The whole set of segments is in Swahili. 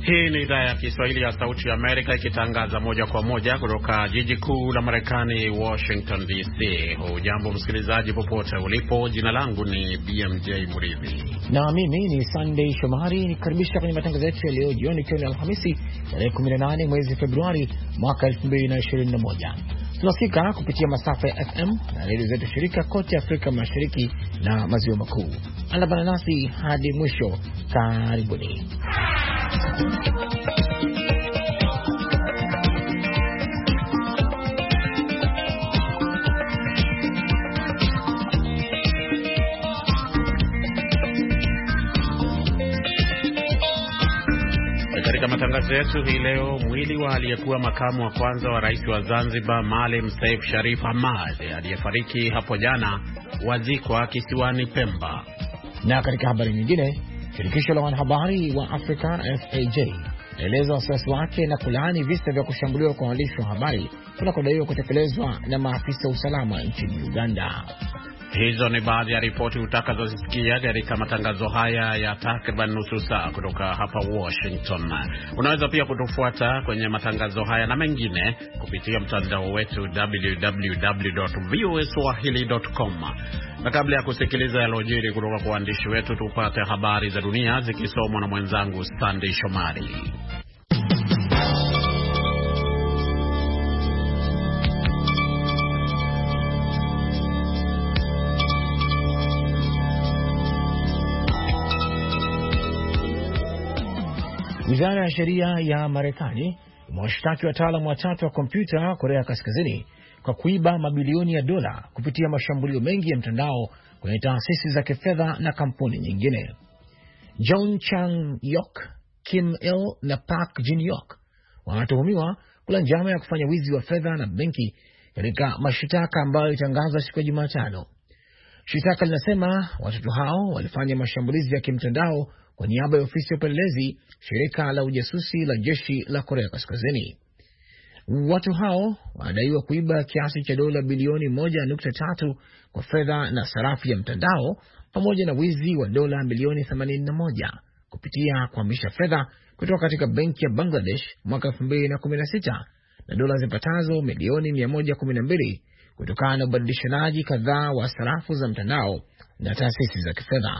Hii ni idhaa ya Kiswahili ya Sauti ya Amerika ikitangaza moja kwa moja kutoka jiji kuu la Marekani, Washington DC. Hujambo msikilizaji popote ulipo. Jina langu ni BMJ Murithi. Na mimi ni Sunday Shomari, nikaribisha kwenye matangazo yetu ya leo jioni, ikiwa ni Alhamisi tarehe 18 mwezi Februari mwaka 2021. Tunasikika kupitia masafa ya FM na redio zetu shirika kote Afrika Mashariki na Maziwa Makuu. Andamana nasi hadi mwisho. Karibuni. Katika matangazo yetu hii leo, mwili wa aliyekuwa makamu wa kwanza wa rais wa Zanzibar Maalim Seif Sharif Hamad aliyefariki hapo jana wazikwa kisiwani Pemba. Na katika habari nyingine, shirikisho la wanahabari wa Afrika FAJ naeleza wasiwasi wake na kulaani visa vya kushambuliwa kwa waandishi wa habari kunakodaiwa kutekelezwa na maafisa usalama nchini Uganda. Hizo ni baadhi ya ripoti utakazosikia katika matangazo haya ya takriban nusu saa kutoka hapa Washington. Unaweza pia kutufuata kwenye matangazo haya na mengine kupitia mtandao wetu www.voaswahili.com. Na kabla ya kusikiliza yalojiri kutoka kwa waandishi wetu, tupate habari za dunia zikisomwa na mwenzangu Sunday Shomari. Wizara ya sheria ya Marekani imewashtaki wataalamu watatu wa kompyuta Korea Kaskazini kwa kuiba mabilioni ya dola kupitia mashambulio mengi ya mtandao kwenye taasisi za kifedha na kampuni nyingine. John Chang-yok, Kim Il na Park Jin-yok wanatuhumiwa kula njama ya kufanya wizi wa fedha na benki katika mashitaka ambayo ilitangazwa siku ya Jumatano. Shitaka linasema watoto hao walifanya mashambulizi ya kimtandao kwa niaba ya ofisi ya upelelezi, shirika la ujasusi la jeshi la Korea Kaskazini. Watu hao wanadaiwa kuiba kiasi cha dola bilioni 1.3 kwa fedha na sarafu ya mtandao, pamoja na wizi wa dola milioni 81 kupitia kuhamisha fedha kutoka katika benki ya Bangladesh mwaka 2016 na dola zipatazo milioni 112 kutokana na ubadilishanaji kadhaa wa sarafu za mtandao na taasisi za kifedha.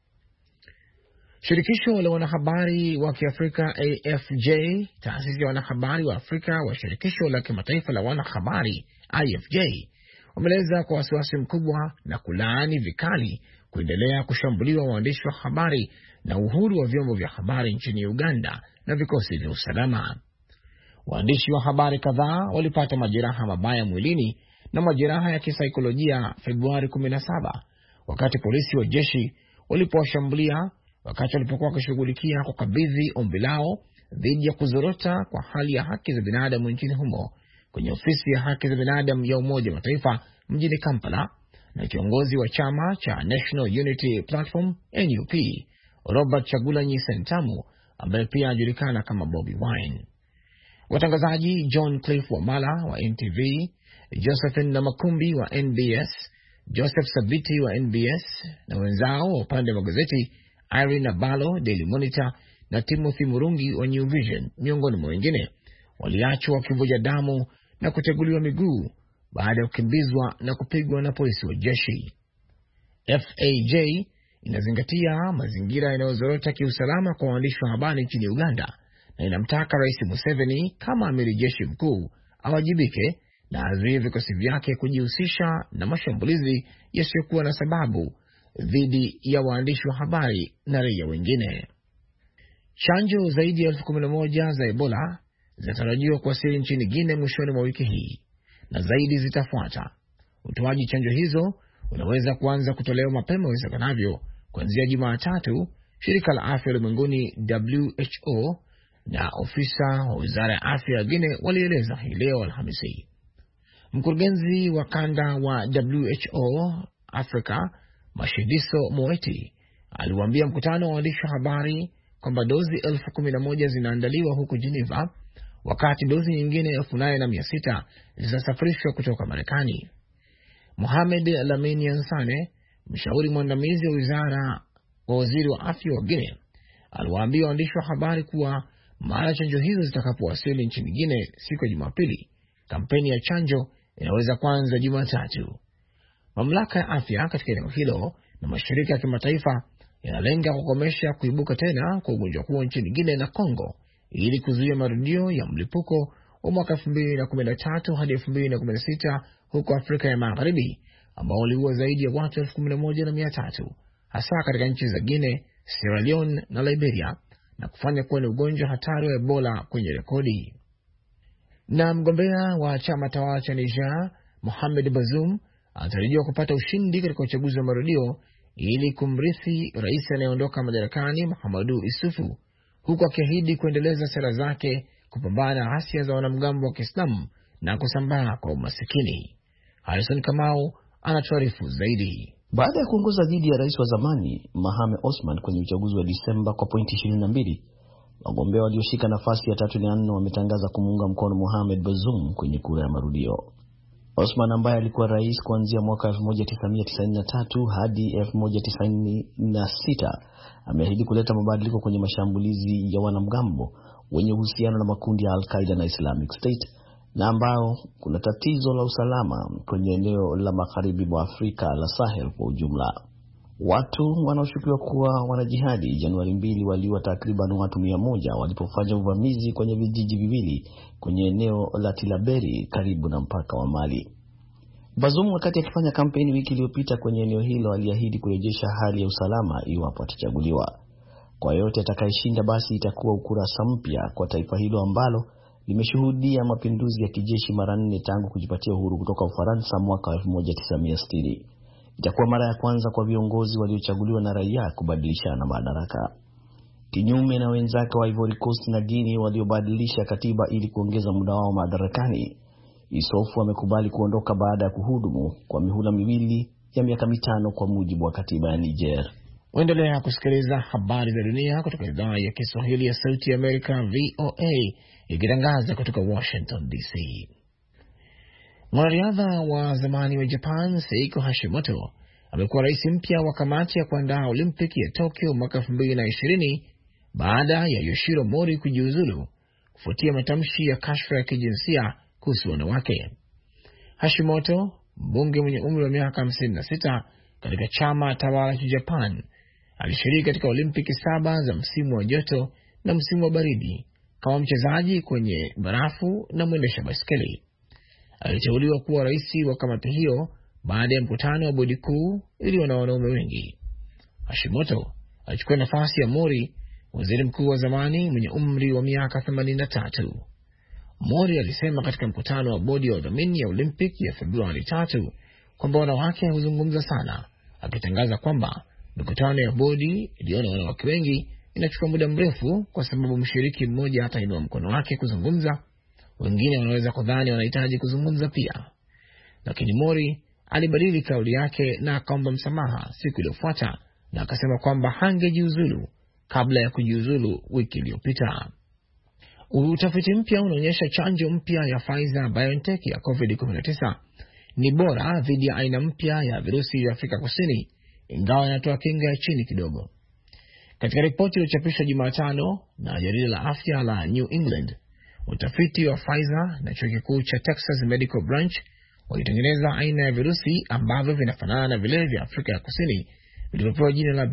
Shirikisho la wanahabari wa Kiafrika AFJ, taasisi ya wanahabari wa Afrika wa shirikisho la kimataifa la wanahabari IFJ, wameeleza kwa wasiwasi mkubwa na kulaani vikali kuendelea kushambuliwa waandishi wa habari na uhuru wa vyombo vya habari nchini Uganda na vikosi vya usalama. Waandishi wa habari kadhaa walipata majeraha mabaya mwilini na majeraha ya kisaikolojia Februari 17 wakati polisi wa jeshi walipowashambulia wakati walipokuwa wakishughulikia kukabidhi ombi lao dhidi ya kuzorota kwa hali ya haki za binadamu nchini humo kwenye ofisi ya haki za binadamu ya Umoja wa Mataifa mjini Kampala na kiongozi wa chama cha National Unity Platform NUP Robert Chagulanyi Sentamu, ambaye pia anajulikana kama Bobby Wine. Watangazaji John Cliff Wamala wa NTV, Josephine Namakumbi wa NBS, Joseph Sabiti wa NBS na wenzao wa upande wa magazeti Irene Abalo, Daily Monitor na Timothy Murungi wa New Vision, miongoni mwa wengine, waliachwa wakivuja damu na kuteguliwa miguu baada ya kukimbizwa na kupigwa na polisi wa jeshi. FAJ inazingatia mazingira yanayozorota kiusalama kwa waandishi wa habari nchini Uganda na inamtaka Rais Museveni kama amiri jeshi mkuu awajibike na azuie vikosi vyake kujihusisha na mashambulizi yasiyokuwa na sababu dhidi ya waandishi wa habari na raia wengine. Chanjo zaidi ya 11,000 za Ebola zinatarajiwa kuwasili nchini Guinea mwishoni mwa wiki hii na zaidi zitafuata. Utoaji chanjo hizo unaweza kuanza kutolewa mapema iwezekanavyo kuanzia Jumatatu, shirika la afya ulimwenguni WHO na ofisa wa wizara ya afya ya Guinea walieleza hii leo Alhamisi. Mkurugenzi wa kanda wa WHO Afrika Mashidiso Moeti aliwaambia mkutano wa waandishi wa habari kwamba dozi 11,000 zinaandaliwa huko Geneva, wakati dozi nyingine 8,600 zitasafirishwa kutoka Marekani. Mohamed Lamine Yansane, mshauri mwandamizi wa wizara wa waziri wa afya wa Guinea, aliwaambia waandishi wa habari kuwa mara chanjo hizo zitakapowasili nchini Guinea siku ya Jumapili, kampeni ya chanjo inaweza kuanza Jumatatu. Mamlaka ya afya katika eneo hilo na mashirika ya kimataifa yanalenga kukomesha kuibuka tena kwa ugonjwa huo nchini Guinea na Kongo ili kuzuia marudio ya mlipuko wa mwaka 2013 hadi 2016 huko Afrika ya Magharibi, ambao uliua zaidi ya watu 11,300 hasa katika nchi za Guinea, Sierra Leone na Liberia, na kufanya kuwa ni ugonjwa hatari wa Ebola kwenye rekodi. Na mgombea wa chama tawala cha Niger, Mohamed Bazoum, anatarajiwa kupata ushindi katika uchaguzi wa marudio ili kumrithi rais anayeondoka madarakani Mahamadou Issoufou, huku akiahidi kuendeleza sera zake kupambana na ghasia za wanamgambo wa Kiislamu na kusambaa kwa umasikini. Harrison Kamau anatuarifu zaidi. Baada ya kuongoza dhidi ya rais wa zamani Mahame Osman kwenye uchaguzi wa Disemba kwa pointi 22, wagombea walioshika nafasi ya 3 na 4 wametangaza kumuunga mkono Mohamed Bazoum kwenye kura ya marudio. Osman ambaye alikuwa rais kuanzia mwaka 1993 hadi 1996 ameahidi kuleta mabadiliko kwenye mashambulizi ya wanamgambo wenye uhusiano na makundi ya Al-Qaeda na Islamic State, na ambao kuna tatizo la usalama kwenye eneo la magharibi mwa Afrika la Sahel kwa ujumla. Watu wanaoshukiwa kuwa wanajihadi Januari 2 waliua takriban watu 100 walipofanya uvamizi kwenye vijiji viwili kwenye eneo la Tilaberi karibu na mpaka wa Mali. Bazoum wakati akifanya kampeni wiki iliyopita kwenye eneo hilo aliahidi kurejesha hali ya usalama iwapo atachaguliwa. Kwa yote atakayeshinda basi itakuwa ukurasa mpya kwa taifa hilo ambalo limeshuhudia mapinduzi ya kijeshi mara 4 tangu kujipatia uhuru kutoka Ufaransa mwaka 1960. Itakuwa mara ya kwanza kwa viongozi waliochaguliwa na raia kubadilishana madaraka. Kinyume na wenzake wa Ivory Coast na Guinea waliobadilisha katiba ili kuongeza muda wao madarakani, Issoufou amekubali kuondoka baada ya kuhudumu kwa mihula miwili ya miaka 5 kwa mujibu wa katiba ya Niger. Waendelea kusikiliza habari za dunia kutoka idhaa ya Kiswahili ya Sauti ya Amerika VOA ikitangaza kutoka Washington DC. Mwanariadha wa zamani wa Japan Seiko Hashimoto amekuwa rais mpya wa kamati ya kuandaa Olimpiki ya Tokyo mwaka 2020 baada ya Yoshiro Mori kujiuzulu kufuatia matamshi ya kashfa ya kijinsia kuhusu wanawake. Hashimoto, mbunge mwenye umri wa miaka 56 katika chama tawala cha Japan, alishiriki katika Olimpiki 7 za msimu wa joto na msimu wa baridi kama mchezaji kwenye barafu na mwendesha baiskeli. Aliteuliwa kuwa rais wa kamati hiyo baada ya mkutano wa bodi kuu iliyo na wanaume wengi. Hashimoto alichukua nafasi ya Mori, waziri mkuu wa zamani mwenye umri wa miaka 83. Mori alisema katika mkutano wa bodi ya udhamini ya Olympic ya Februari 3 kwamba wanawake huzungumza sana, akitangaza kwamba mikutano ya bodi iliyo na wanawake wengi inachukua muda mrefu kwa sababu mshiriki mmoja hatainua mkono wake kuzungumza. Wengine wanaweza kudhani wanahitaji kuzungumza pia. Lakini Mori alibadili kauli yake na akaomba msamaha siku iliyofuata na akasema kwamba hangejiuzulu kabla ya kujiuzulu wiki iliyopita. Utafiti mpya unaonyesha chanjo mpya ya Pfizer-BioNTech ya COVID-19 ni bora dhidi ya aina mpya ya virusi vya Afrika Kusini, ingawa inatoa kinga ya chini kidogo. Katika ripoti iliyochapishwa Jumatano na jarida la afya la New England, utafiti wa Pfizer na chuo kikuu cha Texas Medical Branch walitengeneza aina ya virusi ambavyo vinafanana na vile vya Afrika ya Kusini vilivyopewa jina la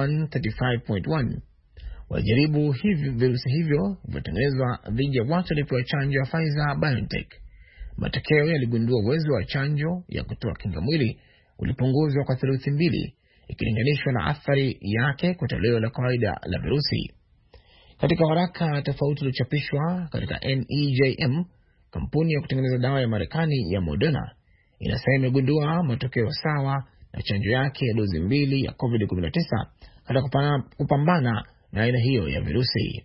B135.1. Walijaribu virusi hivyo vilivyotengenezwa dhidi ya watu waliopewa chanjo ya Pfizer-BioNTech. Matokeo yaligundua uwezo wa chanjo ya kutoa kinga mwili ulipunguzwa kwa 2/3 ikilinganishwa na athari yake kwa toleo la kawaida la virusi. Katika waraka tofauti uliochapishwa katika NEJM, kampuni ya kutengeneza dawa ya Marekani ya Moderna inasema imegundua matokeo sawa na chanjo yake ya dozi 2 ya COVID-19 katika kupambana na aina hiyo ya virusi.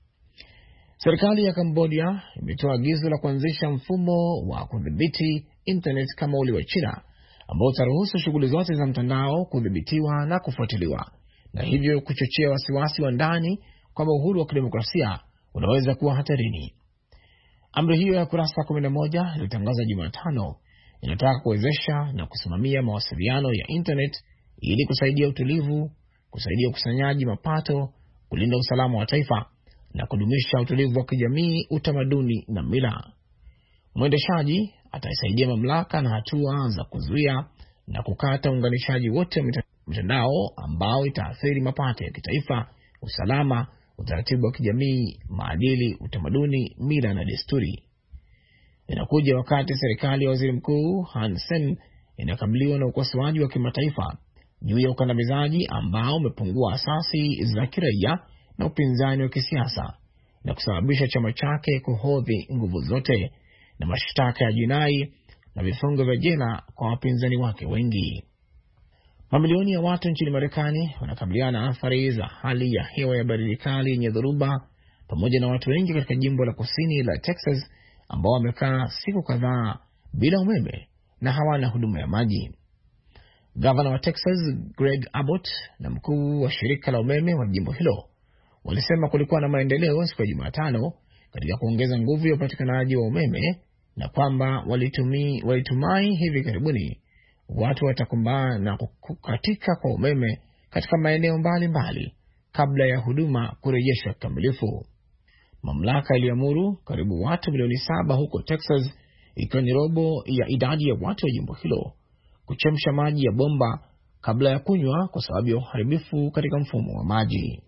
Serikali ya Cambodia imetoa agizo la kuanzisha mfumo wa kudhibiti internet kama ule wa China, ambao utaruhusu shughuli zote za mtandao kudhibitiwa na kufuatiliwa, na hivyo kuchochea wasiwasi wa ndani kwamba uhuru wa kidemokrasia unaweza kuwa hatarini. Amri hiyo ya kurasa 11 ilitangazwa Jumatano inataka kuwezesha na kusimamia mawasiliano ya internet ili kusaidia utulivu, kusaidia ukusanyaji mapato, kulinda usalama wa taifa na kudumisha utulivu wa kijamii, utamaduni na mila. Mwendeshaji ataisaidia mamlaka na hatua za kuzuia na kukata uunganishaji wote wa mitandao ambao itaathiri mapato ya kitaifa, usalama, utaratibu wa kijamii, maadili, utamaduni, mila na desturi. Inakuja wakati serikali ya Waziri Mkuu Han Sen inakabiliwa na ukosoaji wa kimataifa juu ya ukandamizaji ambao umepungua asasi za kiraia na upinzani wa kisiasa na kusababisha chama chake kuhodhi nguvu zote na mashtaka ya jinai na vifungo vya jela kwa wapinzani wake wengi. Mamilioni ya watu nchini Marekani wanakabiliana na athari za hali ya hewa ya baridi kali yenye dhoruba, pamoja na watu wengi katika jimbo la kusini la Texas ambao wamekaa siku kadhaa bila umeme na hawana huduma ya maji. Gavana wa Texas Greg Abbott na mkuu wa shirika la umeme wa jimbo hilo walisema kulikuwa na maendeleo siku ya Jumatano katika kuongeza nguvu ya upatikanaji wa umeme na kwamba walitumai hivi karibuni watu watakumbana na kukatika kwa umeme katika maeneo mbalimbali kabla ya huduma kurejeshwa kikamilifu. Mamlaka iliamuru karibu watu milioni 7 huko Texas, ikiwa ni robo ya idadi ya watu wa jimbo hilo, kuchemsha maji ya bomba kabla ya kunywa kwa sababu ya uharibifu katika mfumo wa maji.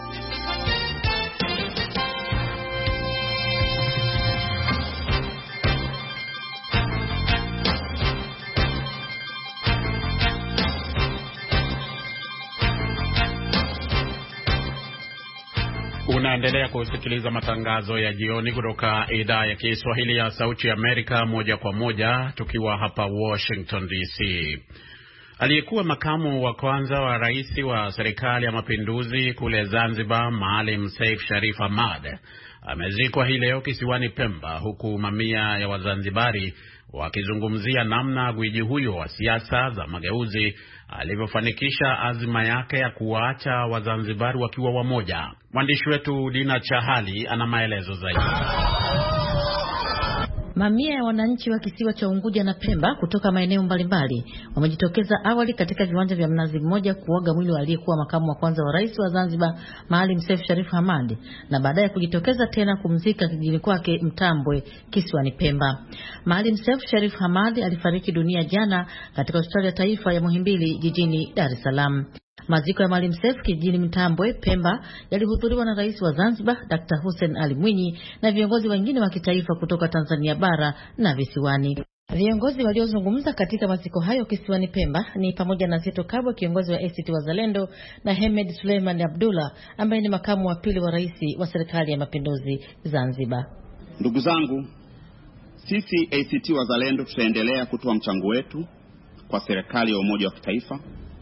Unaendelea kusikiliza matangazo ya jioni kutoka idhaa ya Kiswahili ya Sauti ya Amerika, moja kwa moja tukiwa hapa Washington DC. Aliyekuwa makamu wa kwanza wa rais wa serikali ya mapinduzi kule Zanzibar, Maalim Seif Sharif Hamad, amezikwa hii leo kisiwani Pemba, huku mamia ya Wazanzibari wakizungumzia namna gwiji huyo wa siasa za mageuzi alivyofanikisha azma yake ya kuwaacha Wazanzibari wakiwa wamoja. Mwandishi wetu Dina Chahali ana maelezo zaidi. Mamia ya wananchi wa kisiwa cha Unguja na Pemba kutoka maeneo mbalimbali wamejitokeza awali katika viwanja vya Mnazi Mmoja kuaga mwili wa aliyekuwa makamu wa kwanza wa rais wa Zanzibar, Maalim Seif Sharif Hamad, na baadaye kujitokeza tena kumzika kijijini kwake Mtambwe, kisiwani Pemba. Maalim Seif Sharif Hamad alifariki dunia jana katika hospitali ya taifa ya Muhimbili jijini Dar es Salaam. Maziko ya Maalim Seif kijijini Mtambwe, Pemba, yalihudhuriwa na rais wa Zanzibar Dr. Hussein Ali Mwinyi na viongozi wengine wa kitaifa kutoka Tanzania bara na visiwani. Viongozi waliozungumza katika maziko hayo kisiwani Pemba ni pamoja na Zitto Kabwe, kiongozi wa ACT Wazalendo, na Hemed Suleiman Abdullah ambaye ni makamu wa pili wa rais wa serikali ya mapinduzi Zanzibar. Ndugu zangu, sisi ACT Wazalendo tutaendelea kutoa mchango wetu kwa serikali ya umoja wa kitaifa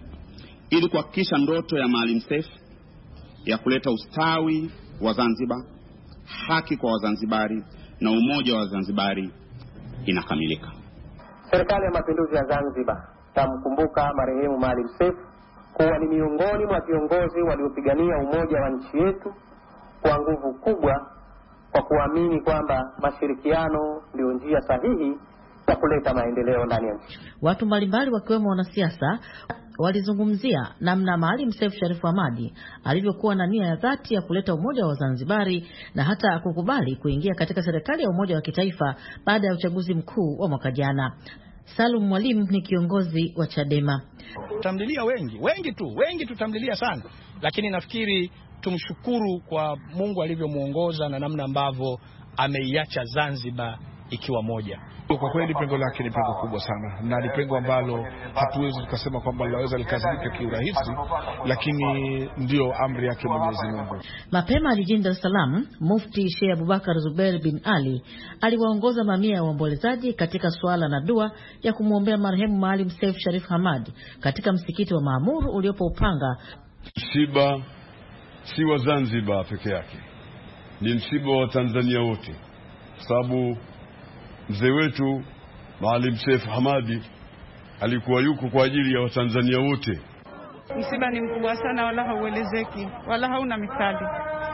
ili kuhakikisha ndoto ya Maalim Seif ya kuleta ustawi wa Zanzibar, haki kwa Wazanzibari na umoja wa Zanzibari inakamilika. Serikali ya mapinduzi ya Zanzibar tamkumbuka marehemu Maalim Seif kuwa ni miongoni mwa viongozi waliopigania umoja wa nchi yetu kwa nguvu kubwa, kwa kuamini kwamba mashirikiano ndio njia sahihi ya kuleta maendeleo ndani ya nchi. Watu mbalimbali wakiwemo wanasiasa walizungumzia namna Maalim Seif Sharif Hamad alivyokuwa na nia ya dhati ya kuleta umoja wa Zanzibari na hata kukubali kuingia katika serikali ya umoja wa kitaifa baada ya uchaguzi mkuu wa mwaka jana. Salum Mwalimu ni kiongozi wa Chadema. Tutamlilia wengi tutamlilia sana, lakini nafikiri tumshukuru kwa Mungu alivyomuongoza na namna ambavyo ameiacha Zanzibar ikiwa moja. Kwa kweli pengo lake ni pengo kubwa sana, na ni pengo ambalo hatuwezi tukasema kwamba laweza likazibika kiurahisi, lakini ndio amri yake Mwenyezi Mungu. Mapema jijini Dar es Salaam, Mufti Sheikh Abubakar Zubair bin Ali aliwaongoza mamia ya waombolezaji katika swala na dua ya kumwombea marehemu Maalim Seif Sharif Hamad katika msikiti wa Maamuru uliopo Upanga. Msiba si wa Zanzibar peke yake, ni msiba wa Tanzania wote, sababu mzee wetu Maalim Seif Hamad alikuwa yuko kwa ajili ya Watanzania wote. Msiba ni mkubwa sana, wala hauelezeki, wala hauna mithali.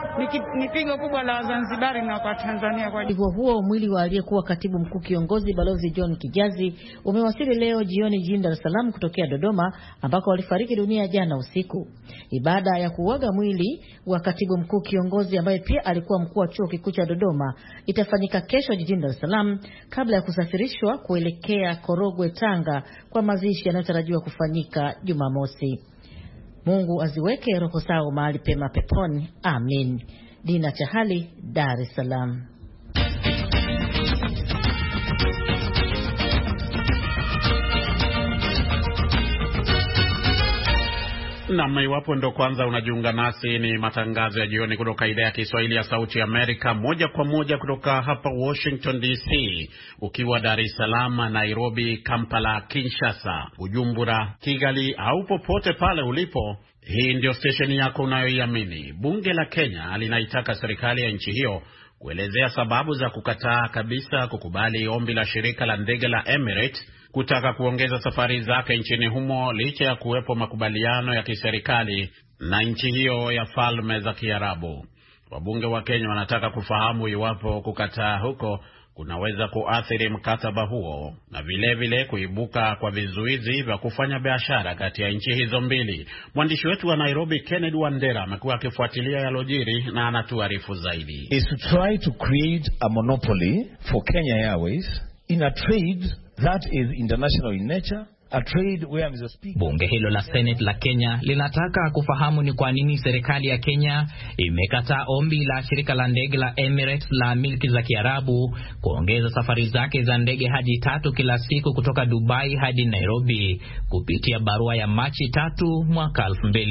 ni pigo kubwa la Wazanzibari na kwa Tanzania kwa hivyo. Huo mwili wa aliyekuwa katibu mkuu kiongozi Balozi John Kijazi umewasili leo jioni jijini Dar es Salaam kutokea Dodoma ambako walifariki dunia jana usiku. Ibada ya kuaga mwili wa katibu mkuu kiongozi ambaye pia alikuwa mkuu wa chuo kikuu cha Dodoma itafanyika kesho jijini Dar es Salaam kabla ya kusafirishwa kuelekea Korogwe, Tanga kwa mazishi yanayotarajiwa kufanyika Jumamosi. Mungu aziweke roho zao mahali pema peponi. Amin. Dina Chahali, Dar es Salaam. Na iwapo ndo kwanza unajiunga nasi, ni matangazo ya jioni kutoka idhaa ya Kiswahili ya Sauti ya Amerika, moja kwa moja kutoka hapa Washington DC. Ukiwa Dar es Salaam, Nairobi, Kampala, Kinshasa, Bujumbura, Kigali au popote pale ulipo, hii ndio stesheni yako unayoiamini. Bunge la Kenya linaitaka serikali ya nchi hiyo kuelezea sababu za kukataa kabisa kukubali ombi la shirika la ndege la Emirates kutaka kuongeza safari zake nchini humo licha ya kuwepo makubaliano ya kiserikali na nchi hiyo ya Falme za Kiarabu. Wabunge wa Kenya wanataka kufahamu iwapo kukataa huko kunaweza kuathiri mkataba huo na vile kuibuka kwa vizuizi vya kufanya biashara kati ya nchi hizo mbili. Mwandishi wetu wa Nairobi Kennedy Wandera amekuwa akifuatilia yalojiri na anatuarifu zaidi. Is to try to create a monopoly for Kenya Airways in a trade that is international in nature. Bunge hilo la Senate la Kenya linataka kufahamu ni kwa nini serikali ya Kenya imekataa ombi la shirika la ndege la Emirates la milki za Kiarabu kuongeza safari zake za ndege hadi 3 kila siku kutoka Dubai hadi Nairobi kupitia barua ya Machi 3 mwaka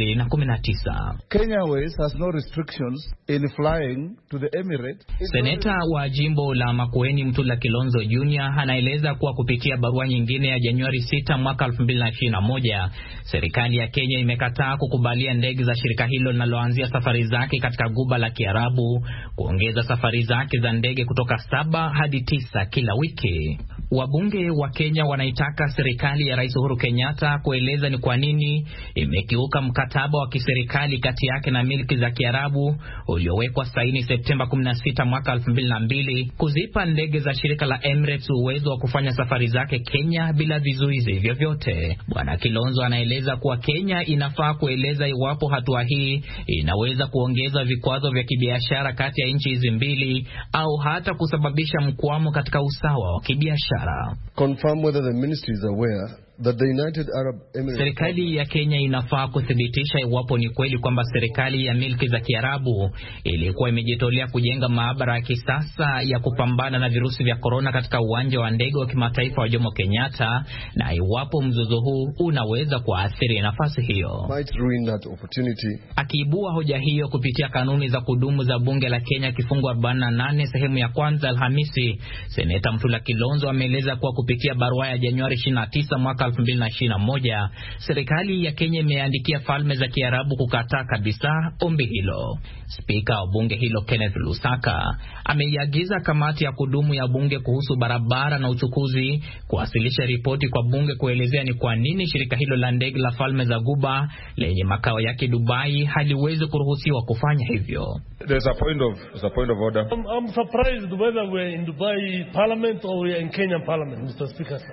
2019. Kenya Airways has no restrictions in flying to the Emirates. Seneta wa jimbo la Makueni Mtula Kilonzo Jr. anaeleza kuwa kupitia barua nyingine ya Januari 6 mwaka 2021, serikali ya Kenya imekataa kukubalia ndege za shirika hilo linaloanzia safari zake katika Guba la Kiarabu kuongeza safari zake za ndege kutoka 7 hadi 9 kila wiki. Wabunge wa Kenya wanaitaka serikali ya Rais Uhuru Kenyatta kueleza ni kwa nini imekiuka mkataba wa kiserikali kati yake na milki za Kiarabu uliowekwa saini Septemba 16 mwaka 2002 kuzipa ndege za shirika la Emirates uwezo wa kufanya safari zake Kenya bila vizuizi vyovyote. Bwana Kilonzo anaeleza kuwa Kenya inafaa kueleza iwapo hatua hii inaweza kuongeza vikwazo vya kibiashara kati ya nchi hizi mbili au hata kusababisha mkwamo katika usawa wa kibiashara. Confirm whether the ministry is aware that the United Arab Emirates. Serikali ya Kenya inafaa kuthibitisha iwapo ni kweli kwamba serikali ya milki za Kiarabu ilikuwa imejitolea kujenga maabara ya kisasa ya kupambana na virusi vya corona katika uwanja wa ndege wa kimataifa wa Jomo Kenyatta, na iwapo mzozo huu unaweza kuathiri nafasi hiyo. Might ruin that opportunity. Akiibua hoja hiyo kupitia kanuni za kudumu za bunge la Kenya kifungu 48 sehemu ya kwanza Alhamisi, Seneta Mtula Kilonzo ameeleza kuwa kupitia barua ya Januari 29 mwaka 2021, serikali ya Kenya imeandikia Falme za Kiarabu kukataa kabisa ombi hilo. Spika wa bunge hilo Kenneth Lusaka ameiagiza kamati ya kudumu ya bunge kuhusu barabara na uchukuzi kuwasilisha ripoti kwa bunge kuelezea ni kwa nini shirika hilo la ndege la Falme za Guba lenye makao yake Dubai haliwezi kuruhusiwa kufanya hivyo. There's a point of order. I'm surprised whether we're in Dubai Parliament or we're in Kenyan Parliament, Mr. Speaker, sir.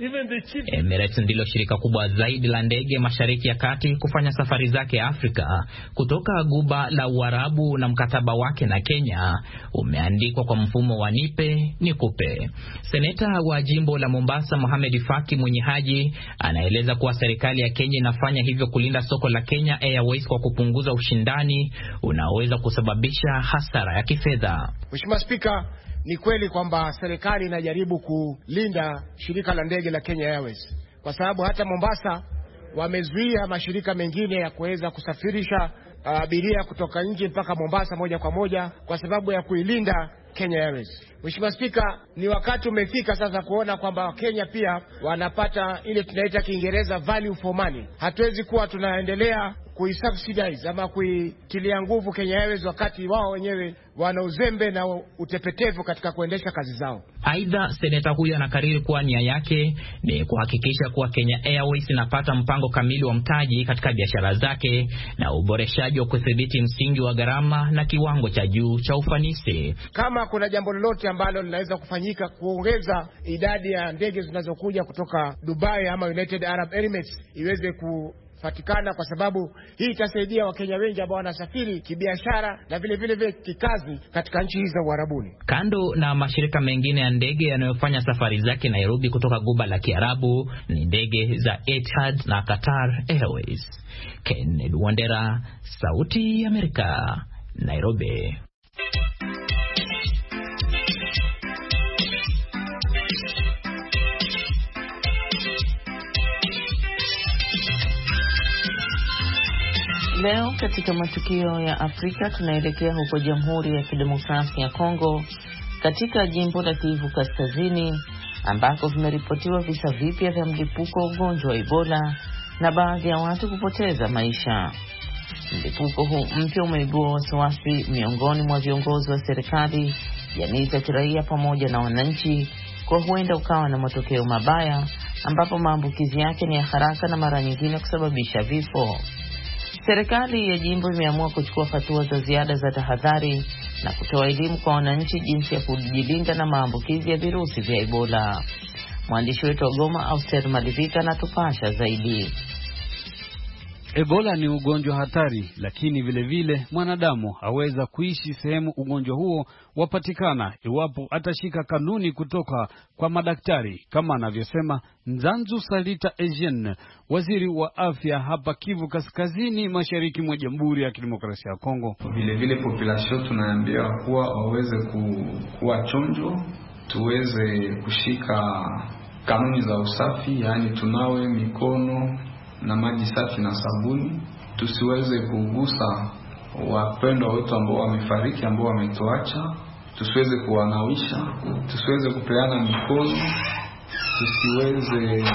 Emirates ndilo shirika kubwa zaidi la ndege Mashariki ya Kati kufanya safari zake Afrika kutoka Guba la Uarabu, na mkataba wake na Kenya umeandikwa kwa mfumo wa nipe nikupe. Seneta wa jimbo la Mombasa Mohamed Faki Mwenye Haji anaeleza kuwa serikali ya Kenya inafanya hivyo kulinda soko la Kenya Airways kwa kupunguza ushindani unaoweza kusababisha hasara ya kifedha. Mheshimiwa Spika, ni kweli kwamba serikali inajaribu kulinda shirika la ndege la Kenya Airways, kwa sababu hata Mombasa wamezuia mashirika mengine ya kuweza kusafirisha abiria kutoka nje mpaka Mombasa moja kwa moja kwa sababu ya kuilinda Kenya Airways. Mheshimiwa Spika, ni wakati umefika sasa kuona kwamba Wakenya pia wanapata ile tunaita Kiingereza value for money. Hatuwezi kuwa tunaendelea kuisubsidize ama kuitilia nguvu Kenya Airways wakati wao wenyewe wana uzembe na utepetevu katika kuendesha kazi zao. Aidha, seneta huyo anakariri kuwa nia yake ni kuhakikisha kuwa Kenya Airways inapata mpango kamili wa mtaji katika biashara zake na uboreshaji wa kudhibiti msingi wa gharama na kiwango cha juu cha ufanisi. Kama kuna jambo lolote ambalo linaweza kufanyika kuongeza idadi ya ndege zinazokuja kutoka Dubai ama United Arab Emirates iweze kufatikana, kwa sababu hii itasaidia Wakenya wengi ambao wanasafiri kibiashara na vile vile kikazi katika nchi hizi za Uarabuni. Kando na mashirika mengine ya ndege yanayofanya safari zake Nairobi kutoka Guba la Kiarabu ni ndege za Etihad na Qatar Airways. Kennedy Wandera, Sauti ya Amerika, Nairobi. Leo katika matukio ya Afrika tunaelekea huko Jamhuri ya Kidemokrasia ya Kongo, katika jimbo la Kivu Kaskazini, ambako vimeripotiwa visa vipya vya mlipuko wa ugonjwa wa Ebola na baadhi ya watu kupoteza maisha. Mlipuko huu mpya umeibua wasiwasi miongoni mwa viongozi wa serikali, jamii za kiraia pamoja na wananchi, kwa huenda ukawa na matokeo mabaya ambapo maambukizi yake ni ya haraka na mara nyingine kusababisha vifo. Serikali ya jimbo imeamua kuchukua hatua za ziada za tahadhari na kutoa elimu kwa wananchi jinsi ya kujilinda na maambukizi ya virusi vya Ebola. Mwandishi wetu wa Goma, Auster Malivika, anatupasha zaidi. Ebola ni ugonjwa hatari, lakini vile vile mwanadamu haweza kuishi sehemu ugonjwa huo wapatikana iwapo atashika kanuni kutoka kwa madaktari, kama anavyosema Nzanzu Salita Etienne, waziri wa afya hapa Kivu Kaskazini, mashariki mwa Jamhuri ya Kidemokrasia ya Kongo. Vile vile population tunaambia kuwa waweze kuwa chonjo, tuweze kushika kanuni za usafi, yani tunawe mikono na maji safi na sabuni, tusiweze kugusa wapendwa wetu ambao wamefariki, ambao wametuacha, tusiweze kuwanawisha, tusiweze kupeana mikono, tusiweze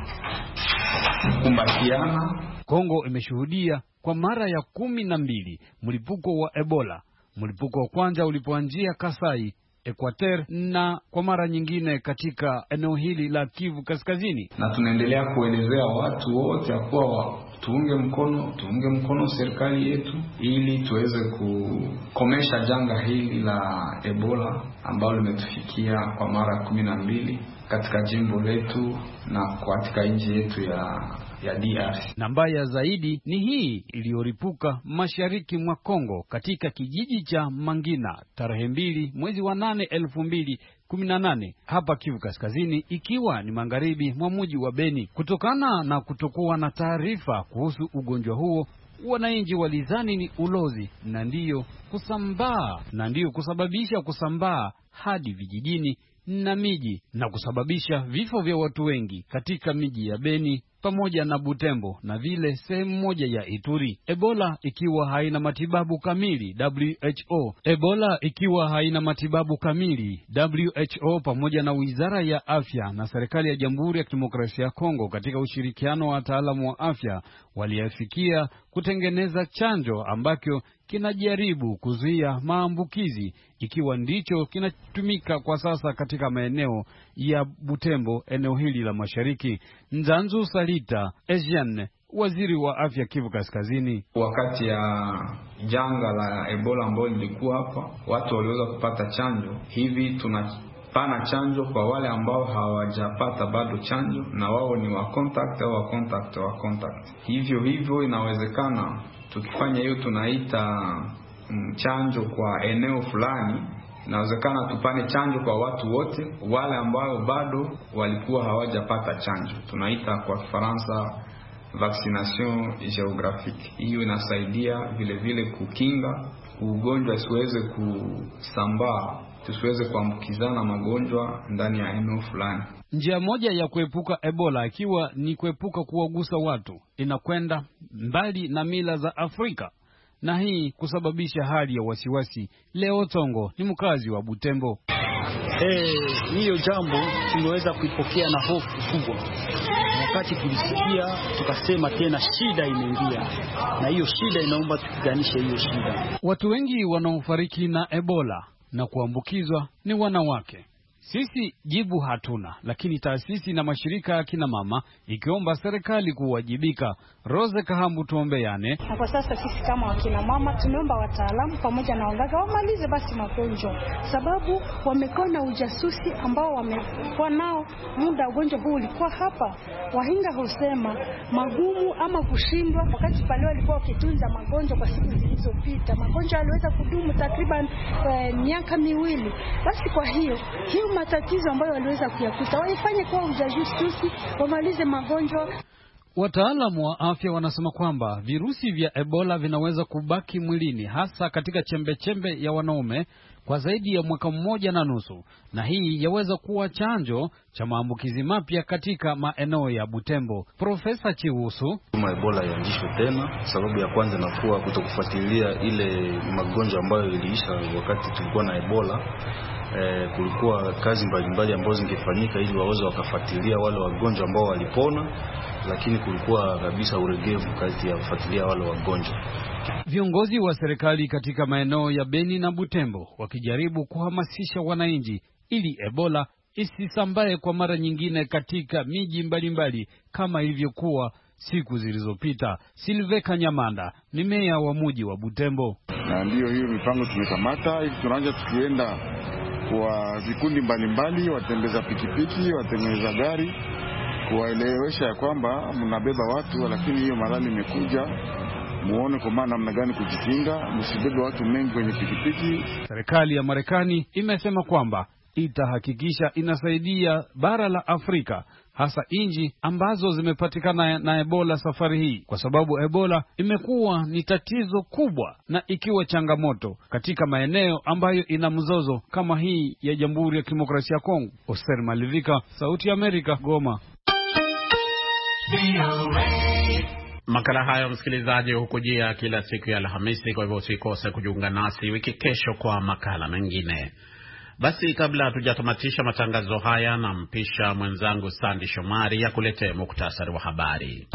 kukumbatiana. Kongo imeshuhudia kwa mara ya 12 mlipuko wa Ebola. Mlipuko wa kwanza ulipoanzia Kasai, Equateur, na kwa mara nyingine katika eneo hili la Kivu Kaskazini. Na tunaendelea kuelezea watu wote kuwa tuunge mkono serikali yetu ili tuweze kukomesha janga hili la Ebola ambalo limetufikia kwa mara 12 katika jimbo letu na katika nchi yetu ya DRC. Na mbaya zaidi ni hii iliyoripuka mashariki mwa Kongo katika kijiji cha Mangina tarehe 2 mwezi wa 8 2018 hapa Kivu Kaskazini, ikiwa ni magharibi mwa mji wa Beni. Kutokana na kutokuwa na taarifa kuhusu ugonjwa huo, wananchi walizani ni ulozi na ndiyo kusababisha kusambaa hadi vijijini na miji na kusababisha vifo vya watu wengi katika miji ya Beni pamoja na Butembo na vile sehemu moja ya Ituri. Ebola ikiwa haina matibabu kamili, WHO pamoja na Wizara ya Afya na serikali ya Jamhuri ya Kidemokrasia ya Kongo katika ushirikiano wa wataalamu wa afya waliafikia kutengeneza chanjo ambacho kinajaribu kuzuia maambukizi, ikiwa ndicho kinatumika kwa sasa katika maeneo ya Butembo, eneo hili la mashariki. Nzanzu Salita Etienne, waziri wa afya Kivu Kaskazini: wakati ya janga la Ebola ambalo lilikuwa hapa, watu waliweza kupata chanjo. Hivi tunapana chanjo kwa wale ambao hawajapata bado chanjo, na wao ni wa contact. Hivyo inawezekana tukifanya hiyo tunaita chanjo kwa eneo fulani, inawezekana tupane chanjo kwa watu wote wale ambao bado walikuwa hawajapata chanjo. Tunaita kwa Kifaransa vaccination géographique. Hiyo inasaidia vile vile kukinga ugonjwa siweze kusambaa, tusiweze kuambukizana magonjwa ndani ya eneo fulani. Njia moja ya kuepuka Ebola ikiwa ni kuepuka kuwagusa watu, inakwenda mbali na mila za Afrika na hii kusababisha hali ya wasiwasi. Leo Tongo ni mkazi wa Butembo. Hiyo jambo tumeweza kuipokea na hofu kubwa. Wakati tulisikia tukasema tena shida imeingia, na hiyo shida inaomba tupiganishe hiyo shida. Watu wengi wanaofariki na Ebola na kuambukizwa ni wanawake. Sisi jibu hatuna, lakini taasisi na mashirika ya kina mama ikiomba serikali kuwajibika. Rose Kahambu tuombeane. Na kwa sasa sisi kama wakina mama tumeomba wataalamu pamoja na waganga wamalize basi magonjwa, sababu wamekuwa na ujasusi ambao wamekuwa nao muda ugonjwa huu ulikuwa hapa. Wahinga husema magumu ama kushindwa, wakati pale walikuwa wakitunza magonjwa kwa siku zilizopita. Magonjwa yaliweza kudumu takriban miaka miwili. Basi kwa hiyo matatizo ambayo waliweza kuyakuta waifanye kwa ujasusi, wamalize magonjwa. Wataalamu wa afya wanasema kwamba virusi vya Ebola vinaweza kubaki mwilini, hasa katika chembe ya wanaume kwa zaidi ya mwaka 1.5, na hii yaweza kuwa chanjo cha maambukizi mapya katika maeneo ya Butembo. Profesa Chihusu: Ebola yaanzishwe tena, sababu ya kwanza inakuwa kutokufuatilia ile magonjwa ambayo iliisha wakati tulikuwa na Ebola. Kulikuwa kazi mbalimbali ambazo zingefanyika ili waweze wakafuatilia wale wagonjwa ambao walipona, lakini kulikuwa kabisa uregevu kati ya kufuatilia wale wagonjwa. Viongozi wa serikali katika maeneo ya Beni na Butembo wakijaribu kuhamasisha wananchi ili Ebola isisambae kwa mara nyingine katika miji mbalimbali kama ilivyokuwa siku zilizopita. Silve Kanyamanda ni meya wa mji wa Butembo. Na ndiyo hiyo mipango tumekamata, ili tunaanza tukienda kwa vikundi mbalimbali, watembeza pikipiki, watengeneza gari, kuwaelewesha ya kwamba mnabeba watu, lakini hiyo marali imekuja, muone kwa maana namna gani kujikinga, msibebe watu mengi kwenye pikipiki. Serikali ya Marekani imesema kwamba itahakikisha inasaidia bara la Afrika, hasa nchi ambazo zimepatikana na Ebola safari hii, kwa sababu Ebola imekuwa ni tatizo kubwa na ikiwa changamoto katika maeneo ambayo ina mzozo kama hii ya Jamhuri ya Kidemokrasia ya Kongo. Oster Malivika, Sauti ya Amerika, Goma. Makala hayo msikilizaji hukujia kila siku ya Alhamisi, kwa hivyo usikose kujiunga nasi wiki kesho kwa makala mengine. Basi kabla hatujatamatisha matangazo haya, nampisha mwenzangu Sandi Shomari akuletee muktasari wa habari.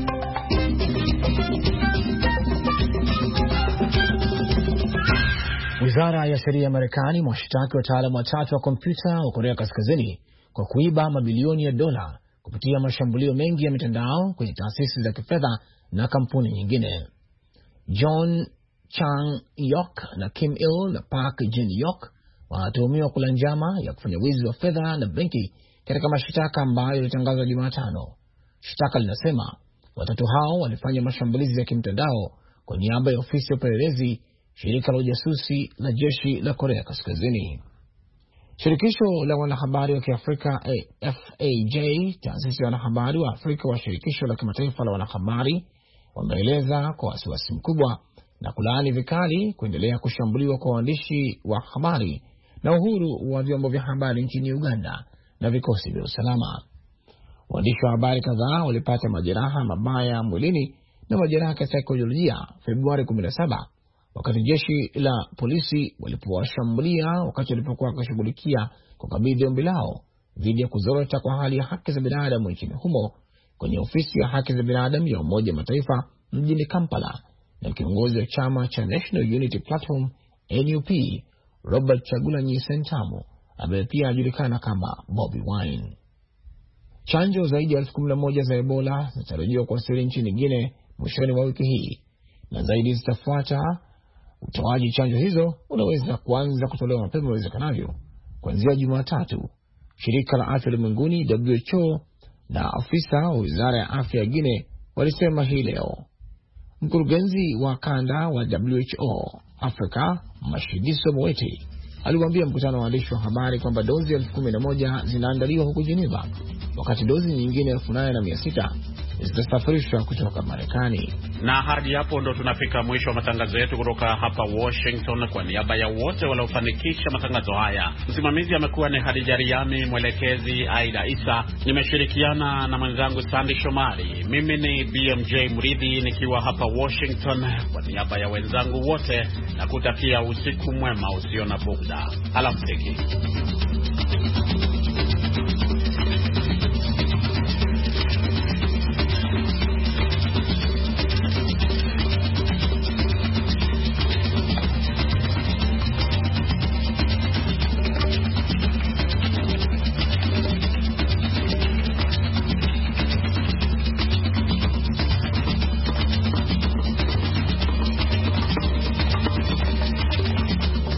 Wizara ya Sheria ya Marekani imewashtaki wataalamu 3 wa kompyuta wa Korea Kaskazini kwa kuiba mabilioni ya dola kupitia mashambulio mengi ya mitandao kwenye taasisi za kifedha na kampuni nyingine. John Chang Yok na Kim Il na Park Jin Yok wanatuhumiwa kula njama ya kufanya wizi wa fedha na benki katika mashitaka ambayo yalitangazwa Jumatano. Shitaka linasema watatu hao walifanya mashambulizi ya kimtandao kwa niaba ya ofisi ya upelelezi, shirika la ujasusi la jeshi la Korea Kaskazini. Shirikisho la wanahabari wa Kiafrika FAJ, taasisi ya wanahabari wa Afrika wa shirikisho la kimataifa la wanahabari, wameeleza kwa wasiwasi mkubwa na kulaani vikali kuendelea kushambuliwa kwa waandishi wa habari na uhuru wa vyombo vya habari nchini Uganda na vikosi vya usalama. Waandishi wa habari kadhaa walipata majeraha mabaya mwilini na majeraha ya kisaikolojia Februari 17 wakati jeshi la polisi walipowashambulia wakati walipokuwa wakishughulikia kukabidhi ombi lao dhidi ya kuzorota kwa hali ya haki za binadamu nchini humo kwenye ofisi ya haki za binadamu ya Umoja Mataifa mjini Kampala, na kiongozi wa chama cha National Unity Platform NUP Robert Chagulanyi Sentamu, ambaye pia anajulikana kama Bobby Wine. Chanjo zaidi ya 11,000 za Ebola zinatarajiwa kuwasili nchini Guinea mwishoni mwa wiki hii, na zaidi zitafuata. Utoaji chanjo hizo unaweza kuanza kutolewa mapema iwezekanavyo kuanzia Jumatatu. Shirika la Afya Ulimwenguni WHO na afisa wa Wizara ya Afya ya Guinea walisema hii leo. Mkurugenzi wa kanda wa WHO Afrika, Mashidiso Moeti, aliwaambia mkutano wa waandishi wa habari kwamba dozi 11,000 zinaandaliwa huko Geneva, wakati dozi nyingine 8,600 zitasafirishwa kutoka Marekani. Na hadi hapo ndo tunafika mwisho wa matangazo yetu kutoka hapa Washington. Kwa niaba ya wote waliofanikisha matangazo haya, msimamizi amekuwa ni Hadija Riami, mwelekezi Aida Isa, nimeshirikiana na mwenzangu Sandy Shomari. Mimi ni BMJ Mridhi nikiwa hapa Washington. Kwa niaba ya wenzangu wote nakutakia usiku mwema usio na bughudha. Alamsiki.